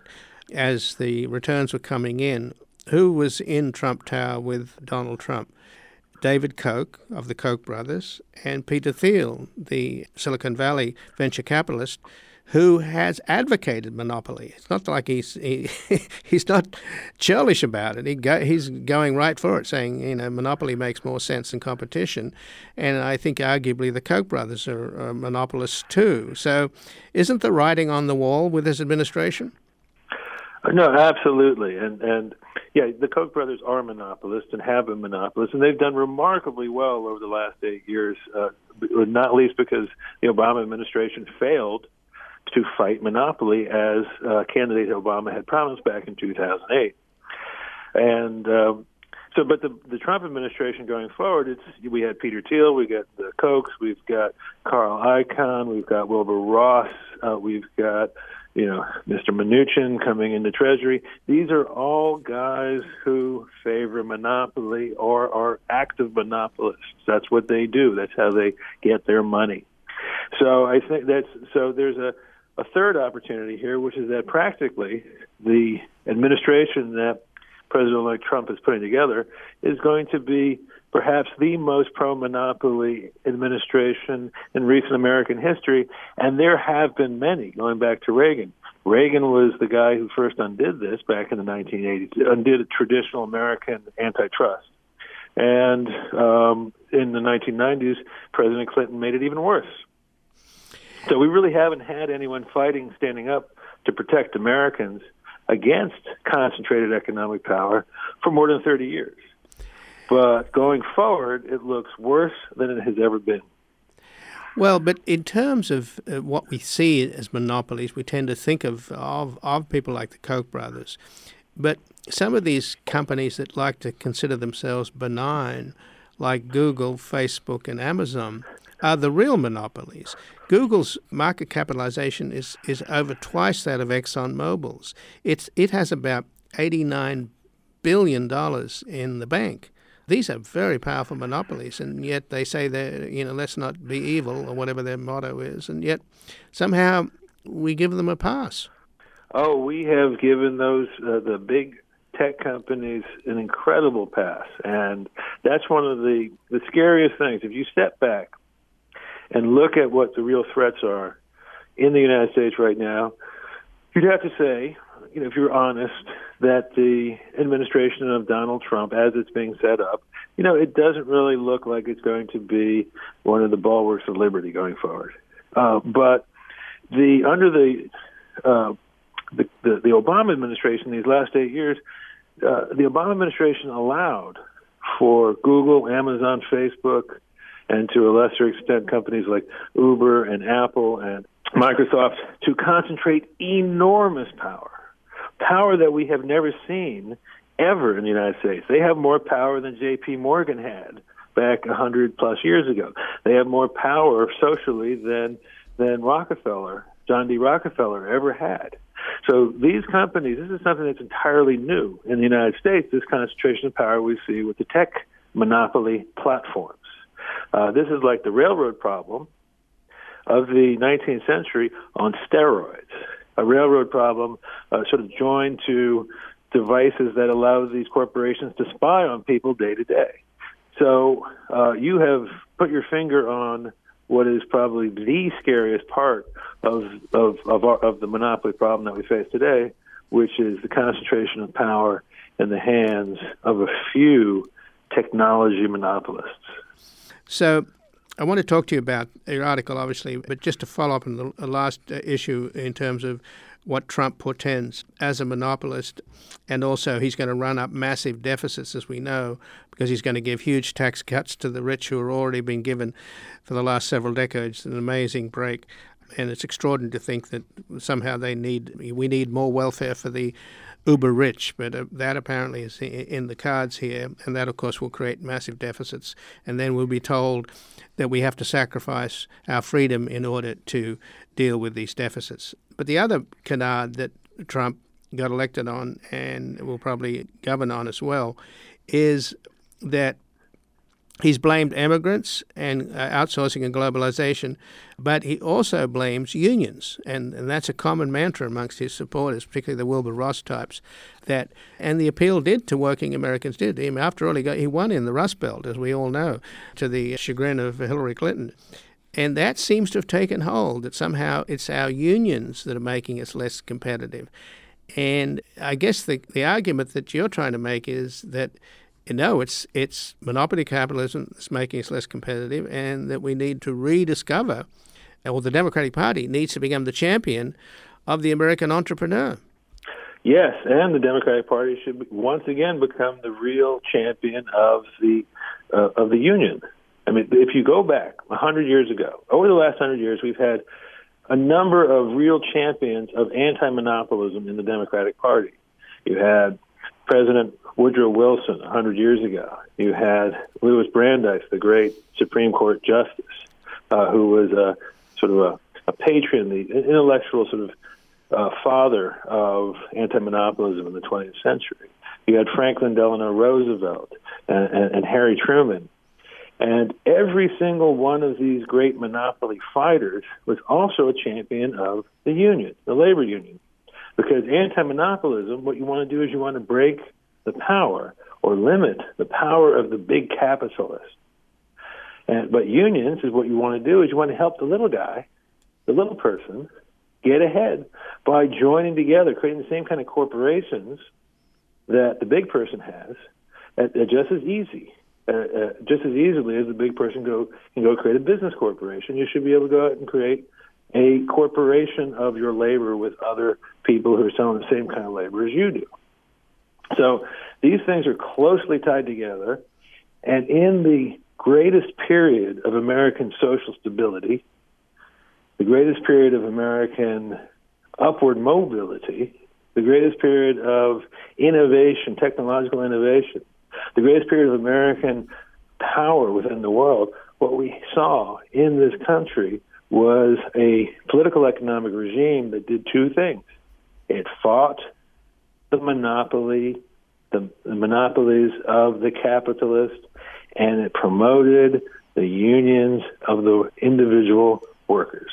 as the returns were coming in, who was in Trump Tower with Donald Trump? David Koch of the Koch brothers and Peter Thiel, the Silicon Valley venture capitalist, who has advocated monopoly. It's not like he's he, he's not churlish about it. He go, he's going right for it, saying, you know, monopoly makes more sense than competition. And I think arguably the Koch brothers are, are monopolists too. So isn't the writing on the wall with this administration?
No, absolutely. And, and yeah, the Koch brothers are monopolists and have been monopolists, and they've done remarkably well over the last eight years, uh, not least because the Obama administration failed to fight monopoly as uh, candidate Obama had promised back in two thousand eight. And um, so, but the, the Trump administration going forward, it's we had Peter Thiel, we got the Kochs, we've got Carl Icahn, we've got Wilbur Ross, uh, we've got you know, Mister Mnuchin coming into Treasury. These are all guys who favor monopoly or are active monopolists. That's what they do. That's how they get their money. So I think that's so. There's a, a third opportunity here, which is that practically the administration that President-elect Trump is putting together is going to be perhaps the most pro-monopoly administration in recent American history, and there have been many, going back to Reagan. Reagan was the guy who first undid this back in the nineteen eighties, undid a traditional American antitrust. And um, in the nineteen nineties, President Clinton made it even worse. So we really haven't had anyone fighting, standing up to protect Americans against concentrated economic power for more than thirty years. But going forward, it looks worse than it has ever been.
Well, but in terms of uh, what we see as monopolies, we tend to think of, of of people like the Koch brothers. But some of these companies that like to consider themselves benign, like Google, Facebook, and Amazon, are the real monopolies. Google's market capitalization is, is over twice that of ExxonMobil's. It's it has about eighty-nine billion dollars in the bank. These are very powerful monopolies, and yet they say they're, you know, let's not be evil, or whatever their motto is, and yet somehow we give them a pass.
Oh, we have given those, uh, the big tech companies, an incredible pass, and that's one of the, the scariest things. If you step back and look at what the real threats are in the United States right now, you'd have to say, you know, if you're honest, that the administration of Donald Trump, as it's being set up, you know, it doesn't really look like it's going to be one of the bulwarks of liberty going forward. Uh, but the under the, uh, the the the Obama administration, these last eight years, uh, the Obama administration allowed for Google, Amazon, Facebook, and to a lesser extent companies like Uber and Apple and Microsoft to concentrate enormous power. Power that we have never seen ever in the United States. They have more power than J P Morgan had back a hundred plus years ago. They have more power socially than than Rockefeller, John D. Rockefeller, ever had. So these companies, this is something that's entirely new in the United States, this concentration of power we see with the tech monopoly platforms. Uh, this is like the railroad problem of the nineteenth century on steroids. A railroad problem uh, sort of joined to devices that allow these corporations to spy on people day to day. So uh, you have put your finger on what is probably the scariest part of of of, our, of the monopoly problem that we face today, which is the concentration of power in the hands of a few technology monopolists.
So I want to talk to you about your article, obviously, but just to follow up on the last issue in terms of what Trump portends as a monopolist, and also he's going to run up massive deficits, as we know, because he's going to give huge tax cuts to the rich who are already being given for the last several decades. An amazing break, and it's extraordinary to think that somehow they need we need more welfare for the uber rich, but uh, that apparently is in the cards here, and that, of course, will create massive deficits. And then we'll be told that we have to sacrifice our freedom in order to deal with these deficits. But the other canard that Trump got elected on and will probably govern on as well is that he's blamed immigrants and uh, outsourcing and globalization, but he also blames unions, and, and that's a common mantra amongst his supporters, particularly the Wilbur Ross types. That and the appeal did to working Americans did. After all, he got he won in the Rust Belt, as we all know, to the chagrin of Hillary Clinton. And that seems to have taken hold, that somehow it's our unions that are making us less competitive. And I guess the, the argument that you're trying to make is that, no, it's it's monopoly capitalism that's making us less competitive, and that we need to rediscover, or the Democratic Party needs to become the champion of the American entrepreneur.
Yes, and the Democratic Party should once again become the real champion of the uh, of the union. I mean, if you go back a hundred years ago, over the last hundred years, we've had a number of real champions of anti-monopolism in the Democratic Party. You had President Woodrow Wilson a hundred years ago. You had Louis Brandeis, the great Supreme Court justice, uh, who was a sort of a, a patron, the intellectual sort of uh, father of anti-monopolism in the twentieth century. You had Franklin Delano Roosevelt and, and, and Harry Truman. And every single one of these great monopoly fighters was also a champion of the union, the labor union. Because anti-monopolism, what you want to do is you want to break the power or limit the power of the big capitalists. And, but unions is what you want to do is you want to help the little guy, the little person, get ahead by joining together, creating the same kind of corporations that the big person has, at, at just as easy. Uh, uh, just as easily as the big person go can go create a business corporation, you should be able to go out and create a corporation of your labor with other people who are selling the same kind of labor as you do. So these things are closely tied together, and in the greatest period of American social stability, the greatest period of American upward mobility, the greatest period of innovation, technological innovation, the greatest period of American power within the world, what we saw in this country was a political economic regime that did two things. It fought the monopoly, the, the monopolies of the capitalists, and it promoted the unions of the individual workers.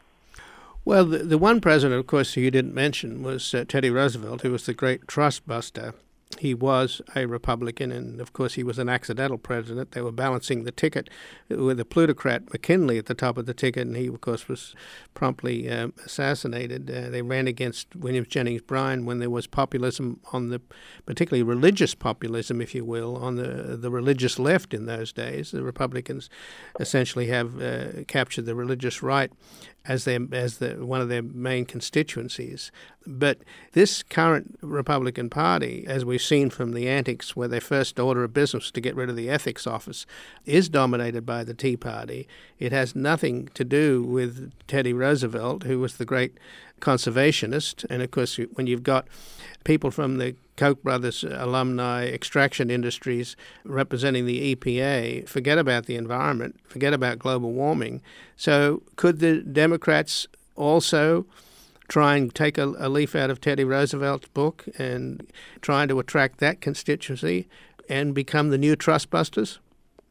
Well, the, the one president, of course, who you didn't mention was uh, Teddy Roosevelt, who was the great trust buster. He was a Republican, and of course he was an accidental president. They were balancing the ticket with a plutocrat, McKinley, at the top of the ticket, and he, of course, was promptly um, assassinated. Uh, they ran against William Jennings Bryan when there was populism on the, particularly religious populism, if you will, on the the religious left in those days. The Republicans essentially have uh, captured the religious right as their as the one of their main constituencies. But this current Republican Party, as we've seen from the antics where their first order of business to get rid of the ethics office, is dominated by the Tea Party. It has nothing to do with Teddy Roosevelt, who was the great conservationist. And of course, when you've got people from the Koch brothers alumni extraction industries representing the E P A, forget about the environment, forget about global warming. So could the Democrats also try and take a, a leaf out of Teddy Roosevelt's book and trying to attract that constituency and become the new trust busters?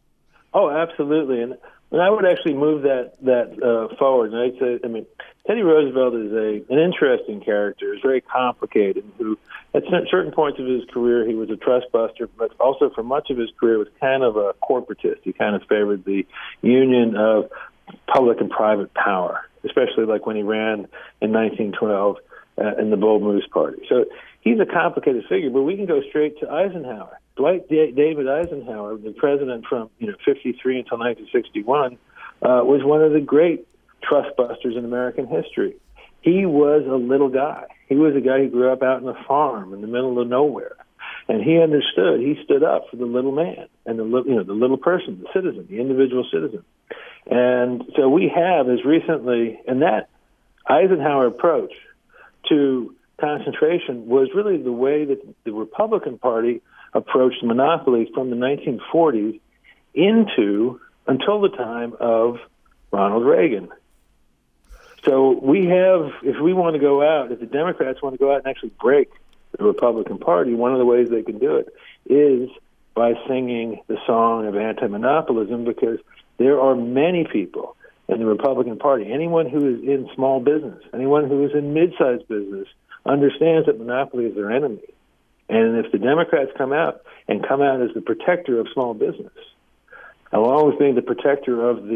Oh, absolutely. And, and I would actually move that that uh, forward. And I'd say, I mean, Teddy Roosevelt is a an interesting character. He's very complicated. Who, at certain points of his career, he was a trust buster, but also for much of his career was kind of a corporatist. He kind of favored the union of public and private power, especially like when he ran in nineteen twelve uh, in the Bull Moose Party. So he's a complicated figure, but we can go straight to Eisenhower. Dwight D- David Eisenhower, the president from you know fifty-three until nineteen sixty-one, uh, was one of the great trust busters in American history. He was a little guy. He was a guy who grew up out in a farm in the middle of nowhere, and he understood. He stood up for the little man and the you know the little person, the citizen, the individual citizen. And so we have as recently, and that Eisenhower approach to concentration was really the way that the Republican Party approached monopolies from the nineteen forties into until the time of Ronald Reagan. So we have, if we want to go out, if the Democrats want to go out and actually break the Republican Party, one of the ways they can do it is by singing the song of anti-monopolism, because there are many people in the Republican Party, anyone who is in small business, anyone who is in mid-sized business, understands that monopoly is their enemy. And if the Democrats come out and come out as the protector of small business, along with being the protector of the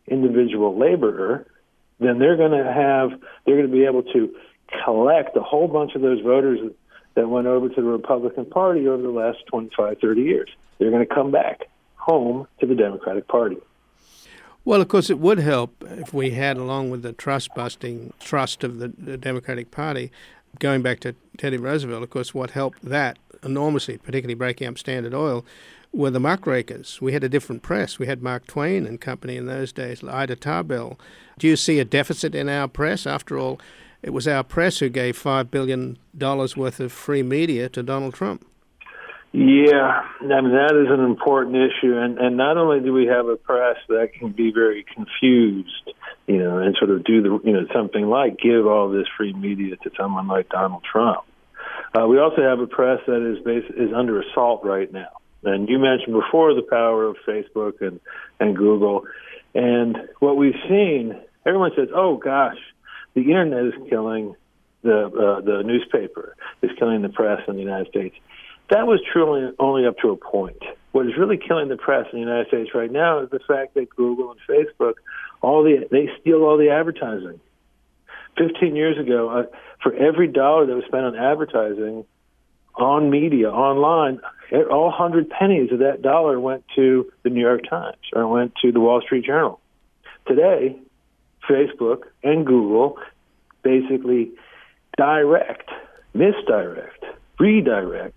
individual laborer, then they're going to have they're going to be able to collect a whole bunch of those voters that went over to the Republican Party over the last twenty-five, thirty years. They're going to come back home to the Democratic Party.
Well, of course, it would help if we had, along with the trust-busting trust of the, the Democratic Party, going back to Teddy Roosevelt, of course, what helped that enormously, particularly breaking up Standard Oil, were the muckrakers. We had a different press. We had Mark Twain and company in those days, Ida Tarbell. Do you see a deficit in our press? After all, it was our press who gave five billion dollars worth of free media to Donald Trump.
Yeah, I mean, that is an important issue. And, and not only do we have a press that can be very confused, you know, and sort of do the, you know, something like give all this free media to someone like Donald Trump. Uh, we also have a press that is bas- is under assault right now. And you mentioned before the power of Facebook and, and Google. And what we've seen, everyone says, oh, gosh, the Internet is killing the uh, the newspaper, is killing the press in the United States. That was truly only up to a point. What is really killing the press in the United States right now is the fact that Google and Facebook, all the they steal all the advertising. Fifteen years ago, uh, for every dollar that was spent on advertising, on media, online, all hundred pennies of that dollar went to the New York Times or went to the Wall Street Journal. Today, Facebook and Google basically direct, misdirect, redirect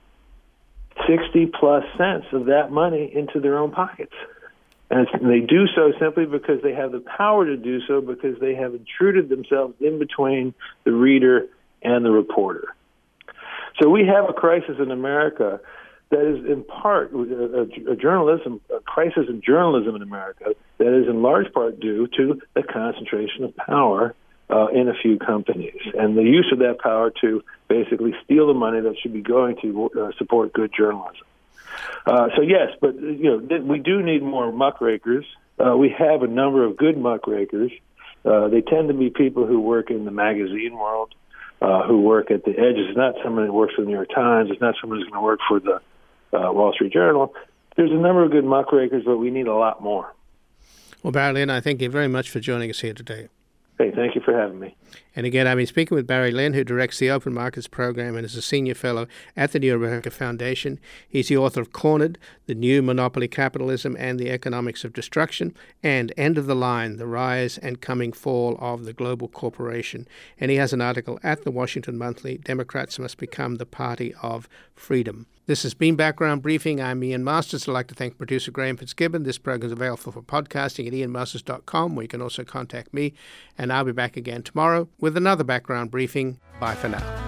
sixty plus cents of that money into their own pockets. And it's, they do so simply because they have the power to do so, because they have intruded themselves in between the reader and the reporter. So we have a crisis in America that is in part a, a, a journalism, a crisis in journalism in America that is in large part due to the concentration of power uh, in a few companies and the use of that power to basically steal the money that should be going to uh, support good journalism. Uh, so yes, but you know we do need more muckrakers. Uh, we have a number of good muckrakers. Uh, they tend to be people who work in the magazine world, uh, who work at the edges. It's not someone who works for the New York Times. It's not someone who's going to work for the uh, Wall Street Journal. There's a number of good muckrakers, but we need a lot more.
Well, Barry Lynn, I thank you very much for joining us here today.
Hey, thank you for having me.
And again, I've been speaking with Barry Lynn, who directs the Open Markets Program and is a senior fellow at the New America Foundation. He's the author of Cornered, The New Monopoly Capitalism and the Economics of Destruction, and End of the Line, The Rise and Coming Fall of the Global Corporation. And he has an article at the Washington Monthly, Democrats Must Become the Party of Freedom. This has been Background Briefing. I'm Ian Masters. I'd like to thank producer Graham Fitzgibbon. This program is available for podcasting at ian masters dot com, where you can also contact me. And I'll be back again tomorrow with another Background Briefing. Bye for now.